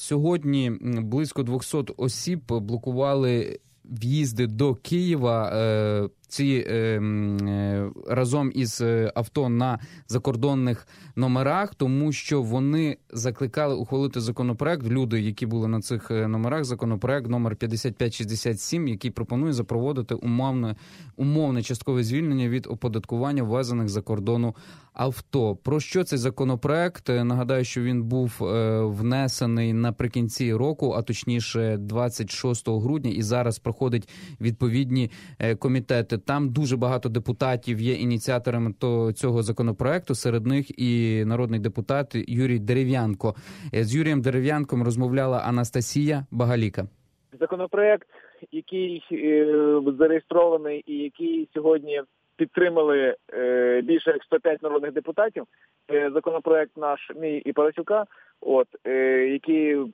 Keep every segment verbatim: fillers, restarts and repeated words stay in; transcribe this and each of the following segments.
Сьогодні близько двісті осіб блокували в'їзди до Києва. Ці е, е, разом із авто на закордонних номерах, тому що вони закликали ухвалити законопроект, люди, які були на цих номерах, законопроект номер п'ятдесят п'ять шістдесят сім, який пропонує запровадити умовне, умовне часткове звільнення від оподаткування ввезених за кордону авто. Про що цей законопроект? Нагадаю, що він був е, внесений наприкінці року, а точніше двадцять шостого грудня, і зараз проходить відповідні е, комітети. Там дуже багато депутатів є ініціаторами цього законопроекту, серед них і народний депутат Юрій Дерев'янко. З Юрієм Дерев'янком розмовляла Анастасія Багаліка. Законопроект, який е, зареєстрований і який сьогодні підтримали е, більше як сто п'ять народних депутатів, е, законопроект наш, мій і Парасюка, от, е, який е,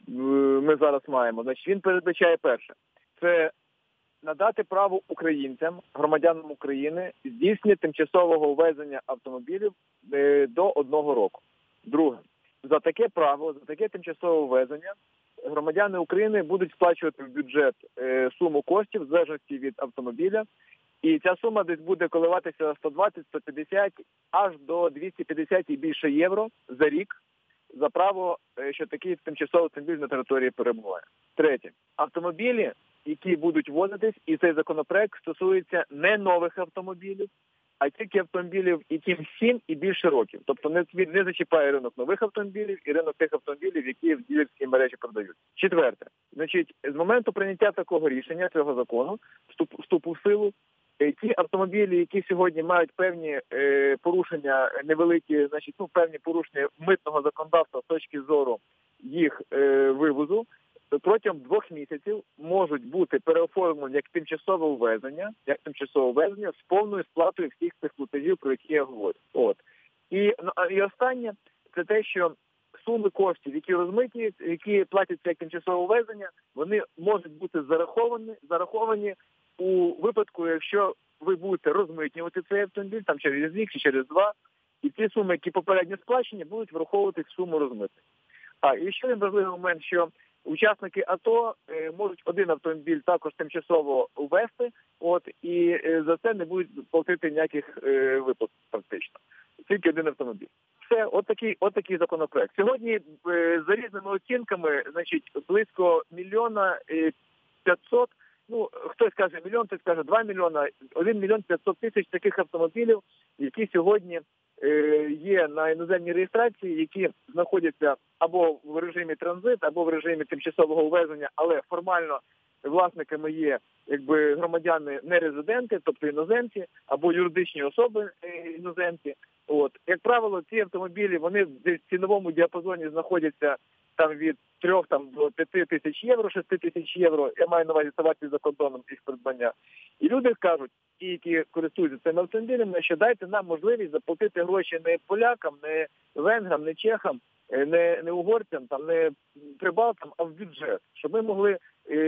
ми зараз маємо, значить, він передбачає перше. Це надати право українцям, громадянам України, здійснення тимчасового ввезення автомобілів е, до одного року. Друге, за таке право, за таке тимчасове ввезення громадяни України будуть сплачувати в бюджет е, суму коштів в залежності від автомобіля. І ця сума десь буде коливатися сто двадцять - сто п'ятдесят аж до двісті п'ятдесят і більше євро за рік за право, що такий тимчасовий автомобіль на території перебуває. Третє. Автомобілі, які будуть ввозитись, і цей законопроект стосується не нових автомобілів, а тільки автомобілів, яким сім і більше років. Тобто не, не зачіпає ринок нових автомобілів і ринок тих автомобілів, які в дилерській мережі продають. Четверте. Значить, з моменту прийняття такого рішення, цього закону, вступу, вступу в силу, ті автомобілі, які сьогодні мають певні е, порушення, невеликі, значить, ну, певні порушення митного законодавства з точки зору їх е, вивозу, протягом двох місяців можуть бути переоформлені як тимчасове ввезення, як тимчасове ввезення з повною сплатою всіх цих платежів, про які я говорю. От. І, ну, і останнє, це те, що суми коштів, які розмиті, які платяться як тимчасове ввезення, вони можуть бути зараховані, зараховані у випадку, якщо ви будете розмитнювати цей автомобіль, там через рік чи через два, і ті суми, які попередньо сплачені, будуть враховувати в суму розмитнення. А, і ще один важливий момент, що учасники АТО е, можуть один автомобіль також тимчасово ввести, от, і е, за це не будуть платити ніяких е, виплат практично. Тільки один автомобіль. Все, от такий, от такий законопроект. Сьогодні е, за різними оцінками, значить, близько мільйона е, п'ятсот, ну, хтось каже мільйон, хтось каже два мільйона, один мільйон п'ятсот тисяч таких автомобілів, які сьогодні е, є на іноземній реєстрації, які знаходяться або в режимі транзит, або в режимі тимчасового ввезення, але формально власниками є якби громадяни нерезиденти, тобто іноземці, або юридичні особи іноземці. От, як правило, ці автомобілі, вони в ціновому діапазоні знаходяться там від трьох там до п'яти тисяч євро, шести тисяч євро, я маю на увазі товарів за кордоном їх придбання. І люди кажуть, ті, які користуються цими автомобілями, що дайте нам можливість заплатити гроші не полякам, не венграм, не чехам, не, не угорцям, там, не прибалтам, а в бюджет. Щоб ми могли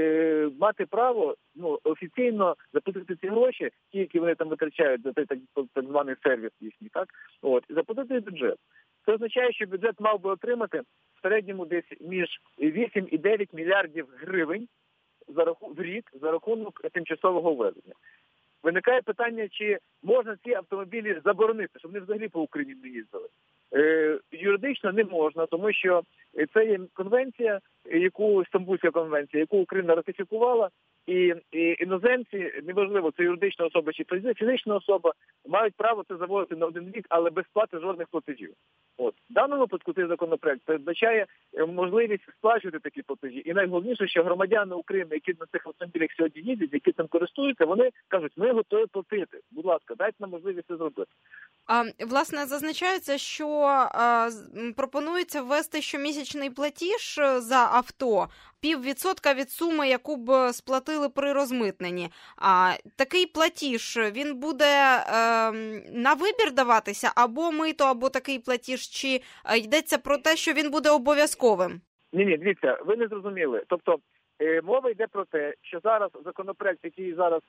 е, мати право ну, офіційно заплатити ці гроші, ті, які вони там витрачають за той так, так званий сервіс їхній, так? От, і заплатити бюджет. Це означає, що бюджет мав би отримати в середньому десь між вісім і дев'ять мільярдів гривень за раху... в рік за рахунок тимчасового ввезення. Виникає питання, чи можна ці автомобілі заборонити, щоб вони взагалі по Україні не їздили. Е, юридично не можна, тому що це є конвенція, яку Стамбульська конвенція, яку Україна ратифікувала, і, і іноземці, неважливо, це юридична особа чи фізична особа, мають право це заводити на один рік, але без сплати жодних платежів. От. В даному випадку цей законопроект передбачає можливість сплачувати такі платежі. І найголовніше, що громадяни України, які на цих автомобілях сьогодні їздять, які цим користуються, вони кажуть, ми готові платити. Будь ласка, дайте нам можливість це зробити. А, власне, зазначається, що а, пропонується ввести щомісячний платіж за авто, піввідсотка від суми, яку б сплатили при розмитненні. А такий платіж, він буде а, на вибір даватися, або мито, або такий платіж, чи йдеться про те, що він буде обов'язковим? Ні-ні, дивіться, ви не зрозуміли. Тобто, Мова йде про те, що зараз законопроект, який зараз,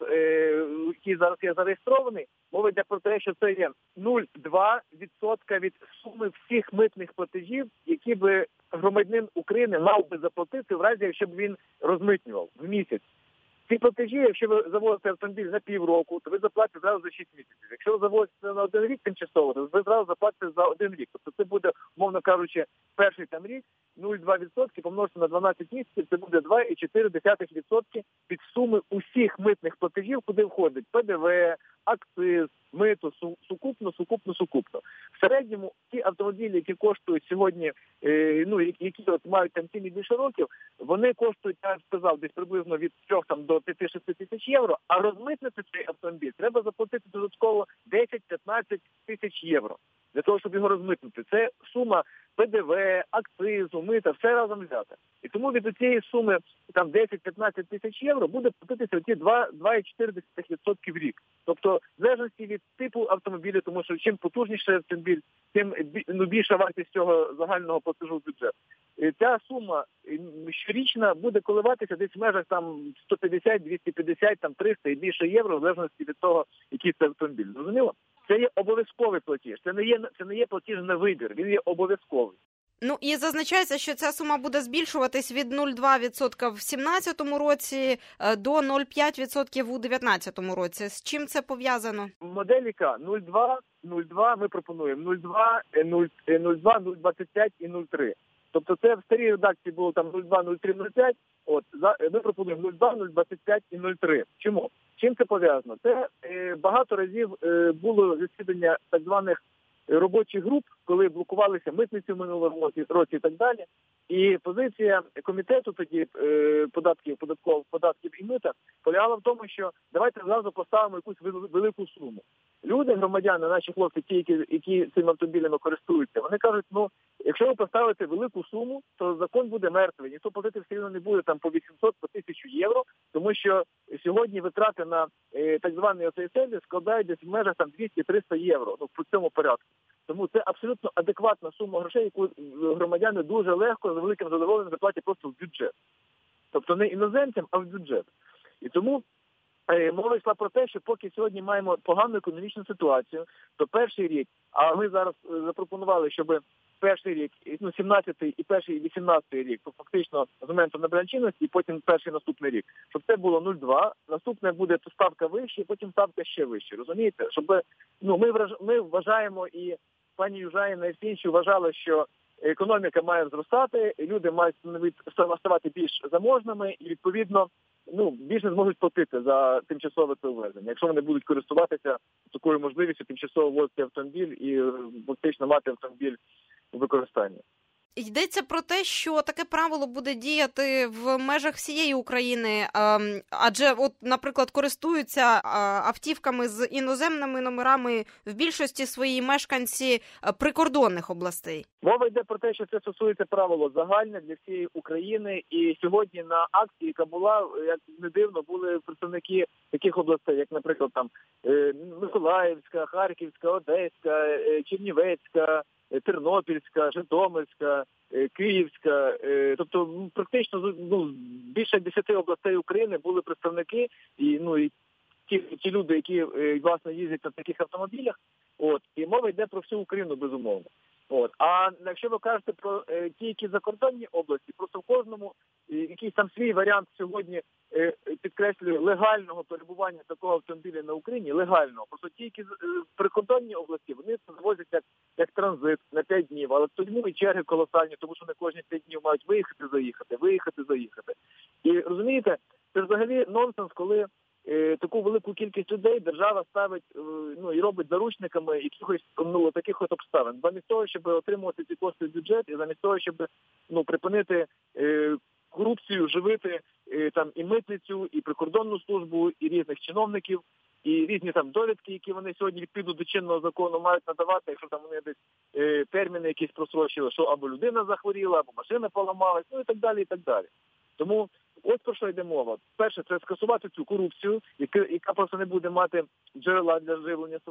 який зараз є зареєстрований, мова йде про те, що це є нуль цілих два відсотка від суми всіх митних платежів, які би громадянин України мав би заплатити в разі, якщо б він розмитнював в місяць. Ці платежі, якщо ви завозите автомобіль на півроку, то ви заплатите зразу за шість місяців. Якщо ви завозите на один рік тимчасово, то ви зразу заплатите за один рік. Тобто це буде, умовно кажучи, перший там рік, нуль цілих два відсотка помножити на дванадцять місяців, це буде два цілих чотири десятих відсотка від суми усіх митних платежів, куди входить Пе Де Ве, акциз, мито, сукупно, сукупно, сукупно. В середньому ті автомобілі, які коштують сьогодні, е, ну, які от мають там ціни більше років, вони коштують, я сказав, десь приблизно від трьох там до п'яти-шести тисяч євро, а розмитнити цей автомобіль треба заплатити додатково десять-п'ятнадцять тисяч євро для того, щоб його розмитнити. Це сума Пе Де Ве, акцизу, мита, все разом взяти. І тому від цієї суми там десять-п'ятнадцять тисяч євро буде платитися ті два цілих чотири десятих відсотка в рік. Тобто, в залежності від типу автомобіля, тому що чим потужніший автомобіль, тим ну, більша вартість цього загального платежу в бюджет. І ця сума щорічна буде коливатися десь в межах там сто п'ятдесят, двісті п'ятдесят, там триста і більше євро, в залежності від того, який це автомобіль. Зрозуміло? Це є обов'язковий платіж. Це не є, це не є платіж на вибір, він є обов'язковий. Ну і зазначається, що ця сума буде збільшуватись від нуль цілих два відсотка в сімнадцятому році до нуль цілих п'ять відсотків у дев'ятнадцятому році. З чим це пов'язано? Модель яка? нуль цілих два, нуль цілих два ми пропонуємо нуль цілих два, нуль цілих два, нуль цілих двадцять п'ять і нуль цілих три. Тобто це в старій редакції було там нуль цілих два, нуль цілих три, нуль цілих п'ять. От, ми пропонуємо нуль цілих два, нуль цілих двадцять п'ять і нуль цілих три. Чому? Чим це пов'язано? Це е, багато разів е, було засідання так званих робочих груп, коли блокувалися митниці в минулому році, році і так далі. І позиція комітету тоді е, податків, податкових податків і мита полягала в тому, що давайте зразу поставимо якусь велику суму. Люди, громадяни, наші хлопці, ті, які, які цими автомобілями користуються, вони кажуть, ну, якщо ви поставите велику суму, то закон буде мертвий. Ніхто платити все одно не буде там по вісімсот, по тисячу євро, тому що сьогодні витрати на е, так званий оцей сервіс складають десь в межах там двісті-триста євро, ну, по цьому порядку. Тому це абсолютно адекватна сума грошей, яку громадяни дуже легко, з великим задоволенням заплатять просто в бюджет. Тобто не іноземцям, а в бюджет. І тому е, мова йшла про те, що поки сьогодні маємо погану економічну ситуацію, то перший рік, а ми зараз запропонували, щоб перший рік, ну, сімнадцятий і перший вісімнадцятий рік, то фактично з моменту набрання чинності, і потім перший наступний рік, щоб це було нуль цілих два, наступне буде ставка вища, і потім ставка ще вища, розумієте? Щоб, ну, ми, враж... ми вважаємо, і пані Южаніна і всі інші вважали, що економіка має зростати, люди мають ставати більш заможними, і, відповідно, ну, більше зможуть платити за тимчасове це ввезення, якщо вони будуть користуватися такою можливістю тимчасово ввозити автомобіль і фактично мати автомобіль у використанні. Йдеться про те, що таке правило буде діяти в межах всієї України, адже, от, наприклад, користуються автівками з іноземними номерами в більшості своїй мешканці прикордонних областей. Мова йде про те, що це стосується правило загальне для всієї України, і сьогодні на акції, яка була, як не дивно, були представники таких областей, як, наприклад, там Миколаївська, Харківська, Одеська, Чернівецька, Тернопільська, Житомирська, Київська, тобто практично, ну, більше десяти областей України були представники, і, ну, і ті, ті люди, які, власне, їздять на таких автомобілях, от, і мова йде про всю Україну, безумовно. От. А якщо ви кажете про е, ті, які закордонні області, просто в кожному е, якийсь там свій варіант сьогодні, е, підкреслюю, легального перебування такого автомобіля на Україні, легального. Просто ті, які е, прикордонні області, вони це завозять як, як транзит на п'ять днів, але тому і черги колосальні, тому що вони кожні п'ять днів мають виїхати, заїхати, виїхати, заїхати. І розумієте, це взагалі нонсенс, коли таку велику кількість людей держава ставить, ну, і робить заручниками якихось, ну, таких от обставин. Замість того, щоб отримувати ці кошти в бюджет, і замість того, щоб, ну, припинити е, корупцію, живити е, там і митницю, і прикордонну службу, і різних чиновників, і різні там довідки, які вони сьогодні відповідно до чинного закону мають надавати, якщо там вони десь е, терміни якісь просрочили, що або людина захворіла, або машина поламалась, ну і так далі, і так далі. Тому ось про що йде мова. Перше, це скасувати цю корупцію, яка, яка просто не буде мати джерела для живлення свого.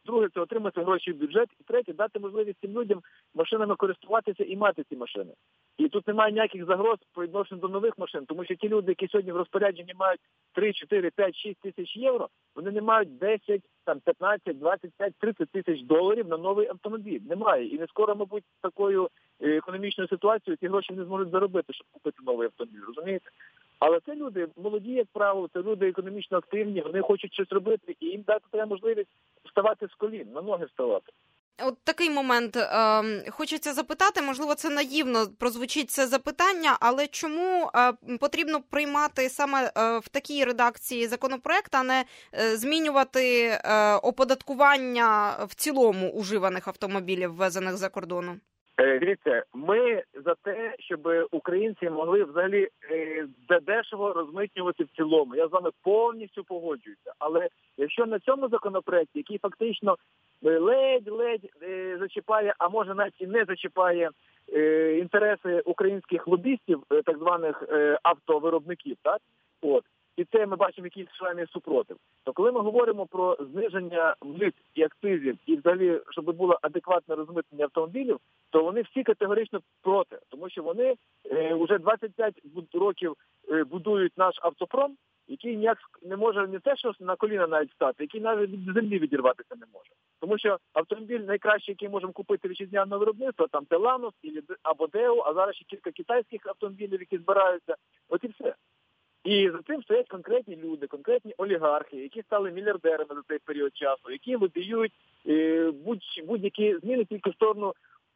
Друге – це отримати гроші в бюджет. І третє – дати можливість цим людям машинами користуватися і мати ці машини. І тут немає ніяких загроз по відношенню до нових машин, тому що ті люди, які сьогодні в розпорядженні мають три, чотири, п'ять, шість тисяч євро, вони не мають десять, там, п'ятнадцять, двадцять п'ять, тридцять тисяч доларів на новий автомобіль. Немає. І не скоро, мабуть, такою економічною ситуацією ті гроші не зможуть заробити, щоб купити новий автомобіль, розумієте? Але це люди молоді, як правило, це люди економічно активні, вони хочуть щось робити, і їм дати треба можливість вставати з колін, на ноги вставати. От такий момент. Е, хочеться запитати, можливо, це наївно прозвучить це запитання, але чому е, потрібно приймати саме е, в такій редакції законопроект, а не е, змінювати е, оподаткування в цілому уживаних автомобілів, ввезених за кордону? Дивіться, ми за те, щоб українці могли взагалі е, дешево розмитнювати в цілому. Я з вами повністю погоджуюся. Але якщо на цьому законопроекті, який фактично ледь-ледь е, зачіпає, а може навіть і не зачіпає е, інтереси українських лобістів, е, так званих е, автовиробників, так? От. І це ми бачимо якийсь шалений супротив. То коли ми говоримо про зниження мит і акцизів, і взагалі, щоб було адекватне розмитнення автомобілів, то вони всі категорично проти. Тому що вони е, вже двадцять п'ять років е, будують наш автопром, який ніяк не може не те, що на коліна навіть стати, який навіть від землі відірватися не може. Тому що автомобіль найкращий, який можемо купити вітчизняного виробництва, там Теланос або Део, а зараз ще кілька китайських автомобілів, які збираються. От і все. І за цим стоять конкретні люди, конкретні олігархи, які стали мільярдерами за цей період часу, які лобіюють е, будь, будь-які зміни тільки в сторону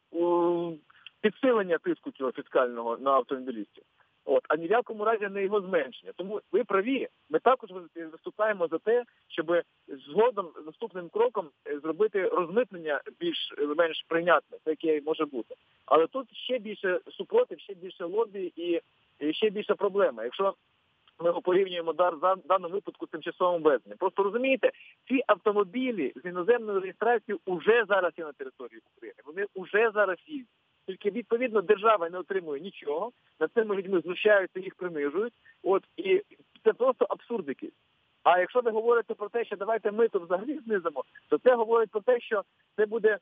е, підсилення тиску цього фіскального на автомобілістів. От, а ні в якому разі не його зменшення. Тому ви праві, ми також виступаємо за те, щоб згодом наступним кроком зробити розмитнення більш-менш прийнятне, яке може бути. Але тут ще більше супротив, ще більше лобі і, і ще більша проблема. Якщо ми порівнюємо в даному випадку з тимчасовим ввезенням. Просто розумієте, ці автомобілі з іноземною реєстрацією вже зараз є на території України. Вони вже зараз їздять. Тільки, відповідно, держава не отримує нічого, над цими людьми знущаються, їх принижують. От, і це просто абсурд якийсь. А якщо ви говорите про те, що давайте ми то взагалі знизимо, то це говорить про те, що це буде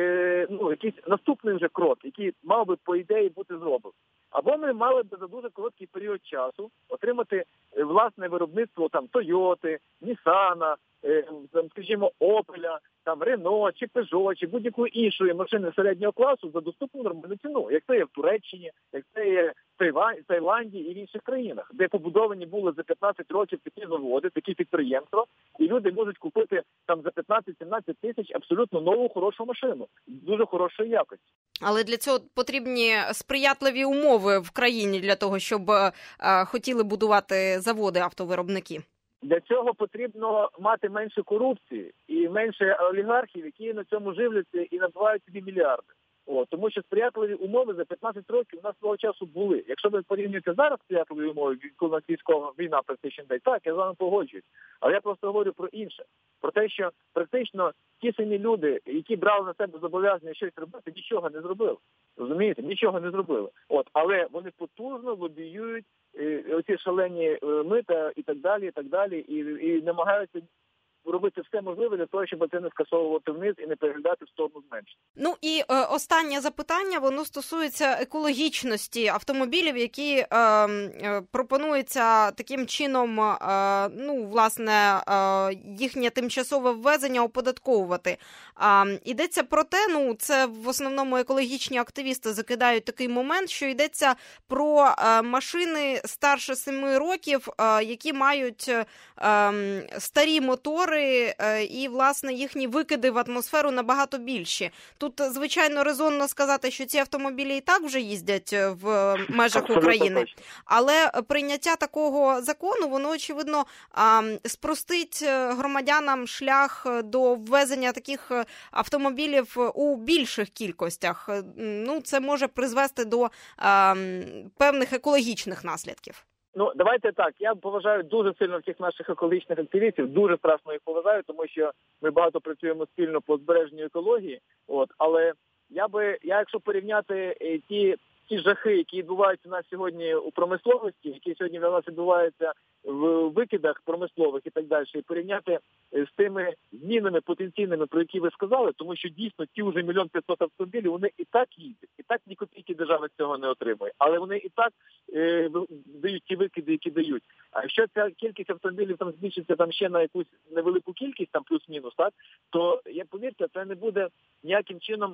е, ну, якийсь наступний вже крок, який мав би, по ідеї, бути зроблений. Або ми мали б за дуже короткий період часу отримати власне виробництво там Тойоти, Нісана, е, скажімо, Опеля, там Рено, чи Пежо, чи будь-якої іншої машини середнього класу за доступну нормальну ціну, як це є в Туреччині, як це є в Таїланді і в інших країнах, де побудовані були за п'ятнадцять років такі заводи, такі підприємства, і люди можуть купити там за п'ятнадцять-сімнадцять тисяч абсолютно нову хорошу машину, дуже хорошої якості. Але для цього потрібні сприятливі умови в країні для того, щоб е, хотіли будувати заводи автовиробники. Для цього потрібно мати менше корупції і менше олігархів, які на цьому живляться і набивають собі мільярди. О, тому що сприятливі умови за п'ятнадцять років у нас свого часу були. Якщо ви порівнюєте зараз сприятливі умови, коли у нас військова війна практично йде, так, я з вами погоджуюсь. Але я просто говорю про інше. Про те, що практично ті самі люди, які брали на себе зобов'язання щось робити, нічого не зробили. Розумієте? Нічого не зробили. От, але вони потужно лобіюють е, оці шалені е, мита і так далі, і так далі, і, і намагаються робити все можливе для того, щоб це не скасовувати вниз і не переглядати в сторону зменшення. Ну і е, останнє запитання, воно стосується екологічності автомобілів, які е, е, пропонується таким чином, е, ну, власне, е, їхнє тимчасове ввезення оподатковувати. Е, йдеться про те, ну, це в основному екологічні активісти закидають такий момент, що йдеться про е, машини старше семи років, е, які мають е, старі мотори, і, власне, їхні викиди в атмосферу набагато більші. Тут, звичайно, резонно сказати, що ці автомобілі і так вже їздять в межах України. Але прийняття такого закону, воно, очевидно, спростить громадянам шлях до ввезення таких автомобілів у більших кількостях. Ну, це може призвести до певних екологічних наслідків. Ну, давайте так, я поважаю дуже сильно всіх наших екологічних активістів, дуже страшно їх поважаю, тому що ми багато працюємо спільно по збереженню екології, от, але я би, я якщо порівняти ті ті жахи, які відбуваються у нас сьогодні у промисловості, які сьогодні в нас відбуваються в викидах промислових і так далі, і порівняти з тими змінами потенційними, про які ви сказали, тому що дійсно ті вже мільйон п'ятсот автомобілів, вони і так їздять, і так ні копійки держава з цього не отримує, але вони і так е, дають ті викиди, які дають. А якщо ця кількість автомобілів там збільшиться там ще на якусь невелику кількість, там плюс-мінус, так, то, як повірте, це не буде ніяким чином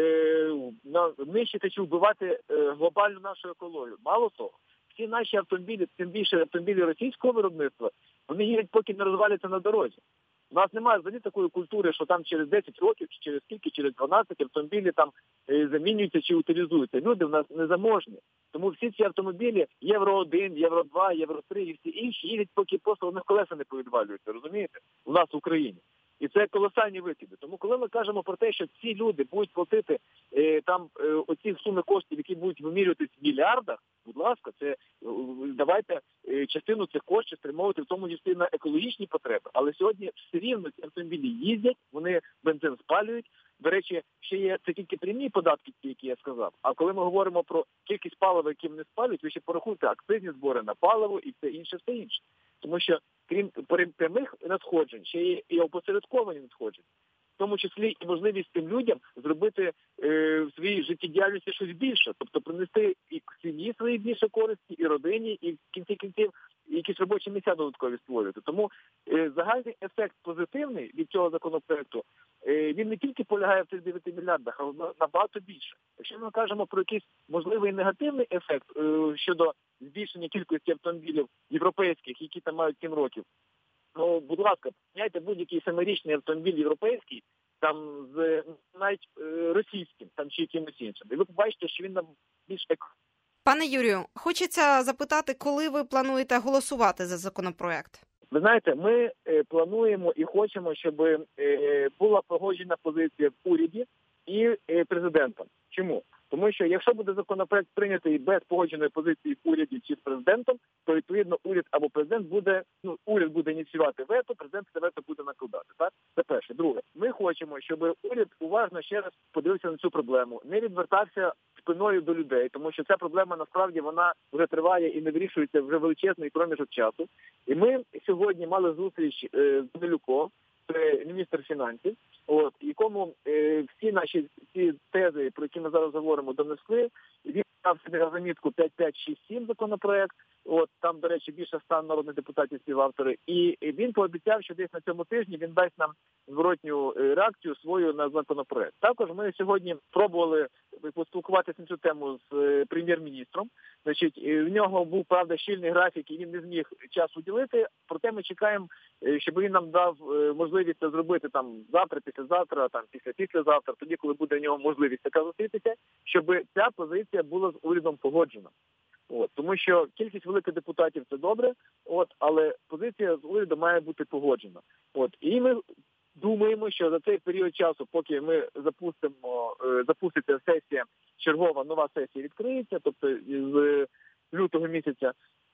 е, нищити чи вбивати е, глобальну нашу екологію. Мало того, всі наші автомобілі, тим більше автомобілі російського виробництва, вони їдуть, поки не розваляться на дорозі. У нас немає взагалі такої культури, що там через десять років, чи через скільки, через дванадцять автомобілі там е, замінюються чи утилізуються. Люди в нас незаможні. Тому всі ці автомобілі Євро один, Євро два, Євро три і всі інші їдуть, поки просто у них колеса не повідвалюються, розумієте? У нас в Україні. І це колосальні викиди. Тому коли ми кажемо про те, що ці люди будуть платити е, там е, оці суми коштів, які будуть вимірюватись в мільярдах, будь ласка, це е, давайте е, частину цих коштів спрямовувати в тому числі на екологічні потреби. Але сьогодні все рівно ці автомобілі їздять, вони бензин спалюють. До речі, ще є це тільки прямі податки, які я сказав. А коли ми говоримо про кількість палива, які вони спалюють, ви ще порахуйте акцизні збори на паливо і все інше, все інше. Тому що крім прямих надходжень, ще є і опосередковані надходження. В тому числі і можливість тим людям зробити е, в своїй життєдіяльності щось більше. Тобто принести і сім'ї свої більше користі, і родині, і в кінці кінців якісь робочі місця додаткові створювати. Тому е, загальний ефект позитивний від цього законопроекту, е, він не тільки полягає в цих дев'яти мільярдах, а набагато більше. Якщо ми кажемо про якийсь можливий негативний ефект е, щодо збільшення кількості автомобілів європейських, які там мають сім років, ну, будь ласка, поміняйте будь-який семирічний автомобіль європейський, там з навіть е, російським, там чи якимось іншим. І ви побачите, що він нам більш як. Пане Юрію, хочеться запитати, коли ви плануєте голосувати за законопроект? Ви знаєте, ми е, плануємо і хочемо, щоб е, була погоджена позиція в уряді і е, президентом. Чому? Тому що якщо буде законопроект прийнятий без погодженої позиції в уряді чи з президентом, то відповідно уряд або президент буде, ну, уряд буде ініціювати вето, президент це вето буде накладати. Так? Це перше. Друге, ми хочемо, щоб уряд уважно ще раз подивився на цю проблему, не відвертався спиною до людей, тому що ця проблема насправді вона вже триває і не вирішується вже величезний проміжок часу. І ми сьогодні мали зустріч е, з Данилюком, це міністр фінансів, от, якому е, всі наші ці тези, про які ми зараз говоримо, донесли. Він дав собі на замітку п'ять п'ять шість сім законопроект, от, там, до речі, більше ста народних депутатів співавтори. І він пообіцяв, що десь на цьому тижні він дасть нам зворотню реакцію свою на законопроект. Також ми сьогодні пробували поспілкуватися на цю тему з прем'єр-міністром. Значить, в нього був, правда, щільний графік, і він не зміг час уділити. Проте ми чекаємо, щоб він нам дав можливість це зробити там завтра, післязавтра, там після-післязавтра, тоді, коли буде в нього можливість така зустрітися, щоб ця позиція була з урядом погоджена. От, тому що кількість великих депутатів – це добре, от, але позиція з урядом має бути погоджена. От, і ми думаємо, що за цей період часу, поки ми запустимо, запуститься сесія, чергова нова сесія відкриється, тобто з лютого місяця,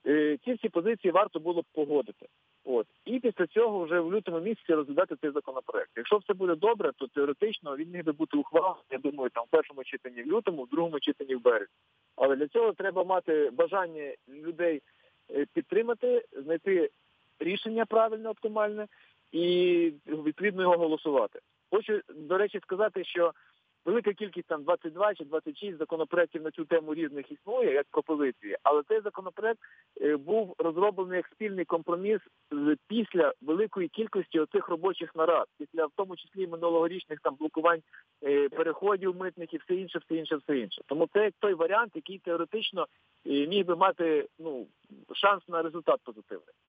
ці всі позиції варто було б погодити. От. І після цього вже в лютому місяці розглядати цей законопроект. Якщо все буде добре, то теоретично він міг би бути ухвалений, я думаю, там в першому читанні в лютому, в другому читанні в березні. Але для цього треба мати бажання людей підтримати, знайти рішення правильне, оптимальне і відповідно його голосувати. Хочу, до речі, сказати, що велика кількість, там двадцять два чи двадцять шість законопроєктів на цю тему різних існує, як пропозиції, але цей законопроект був розроблений як спільний компроміс після великої кількості оцих робочих нарад, після в тому числі минулогорічних там блокувань переходів митних і все інше, все інше, все інше. Тому це як той варіант, який теоретично міг би мати, ну, шанс на результат позитивний.